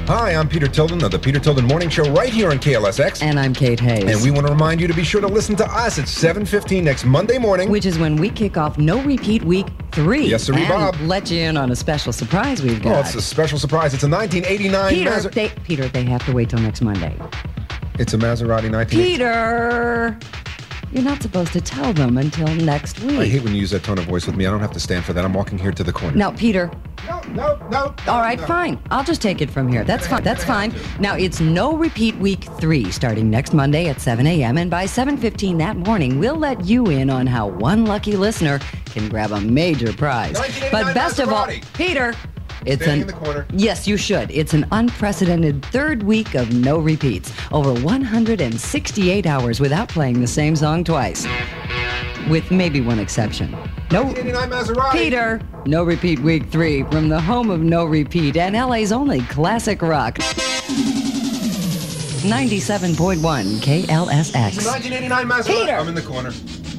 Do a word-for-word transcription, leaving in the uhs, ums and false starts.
Hi, I'm Peter Tilden of the Peter Tilden Morning Show right here on K L S X. And I'm Kate Hayes. And we want to remind you to be sure to listen to us at seven fifteen next Monday morning. Which is when we kick off No Repeat Week three. Yes, sir, and Bob. let you in on a special surprise we've got. Oh, it's a special surprise. It's a nineteen eighty-nine Peter, Maser- they, Peter, they have to wait till next Monday. It's a Maserati nineteen eighty-nine. Peter! You're not supposed to tell them until next week. I hate when you use that tone of voice with me. I don't have to stand for that. I'm walking here to the corner. Now, Peter. No, no, no. All right, no. fine. I'll just take it from here. That's fine. That's fine. Now, it's No Repeat Week three, starting next Monday at seven a.m. And by seven fifteen that morning, we'll let you in on how one lucky listener can grab a major prize. But best of all, Peter, it's Standing an in the corner. Yes, you should. It's an unprecedented third week of no repeats. Over one hundred sixty-eight hours without playing the same song twice. With maybe one exception. No, nineteen eighty-nine Maserati. Peter, No Repeat Week three from the home of No Repeat and L A's only classic rock. ninety-seven point one K L S X. nineteen eighty-nine Maserati. Peter. I'm in the corner.